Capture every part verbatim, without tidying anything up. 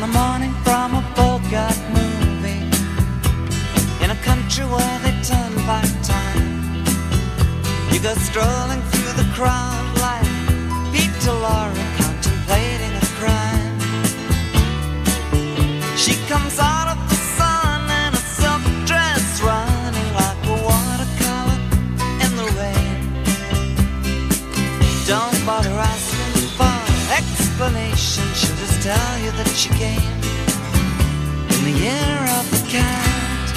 a morning from a Bogart movie, in a country where they turn back time. You go strolling through the crowd like Peter Lorre contemplating a crime. She comes out of the sun in a silk dress, running like a watercolor in the rain. Don't bother asking for explanation, she'll just tell you that she came in the year of the cat.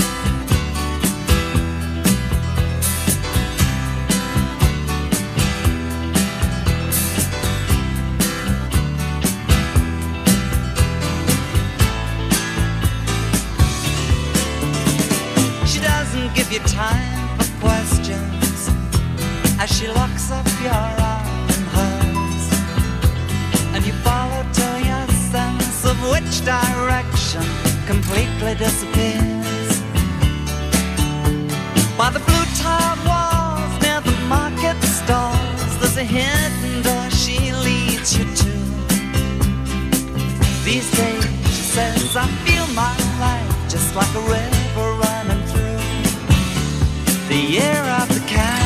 She doesn't give you time for questions as she locks up your arm in hers, and you follow till your sense of which direction completely disappears. By the blue tiled walls near the market stalls, there's a hidden door she leads you to. These days, she says, I feel my life just like a river running through the year of the cat.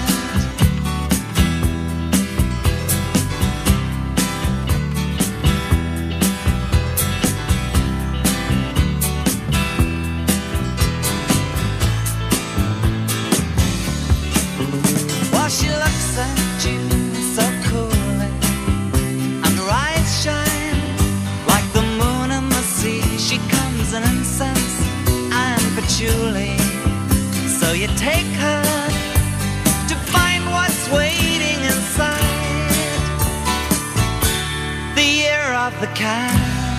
While she looks at you so coolly, and her eyes shine like the moon and the sea. She comes in incense and patchouli, so you take her to find what's waiting inside the year of the cat.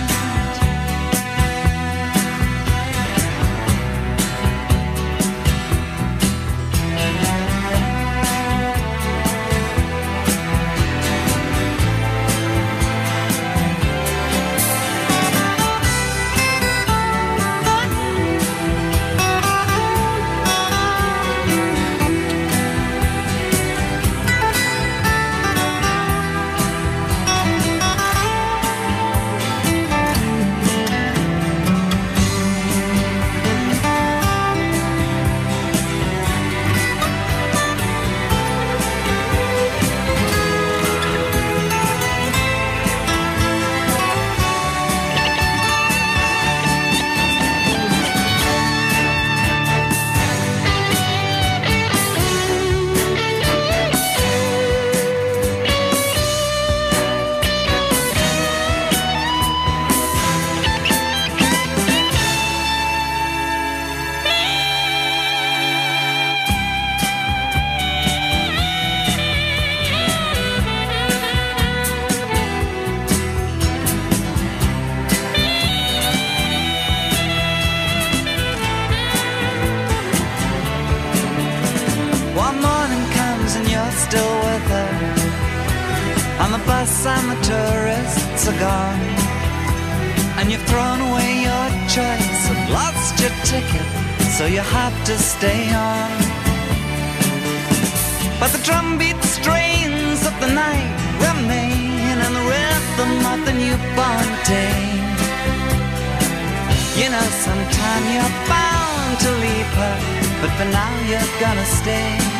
One morning comes and you're still with her, and the bus and the tourists are gone, and you've thrown away your choice and lost your ticket, so you have to stay on. But the drumbeat strains of the night remain, and the rhythm of the newborn day. You know sometime you're bound to leave her, but for now you're gonna stay.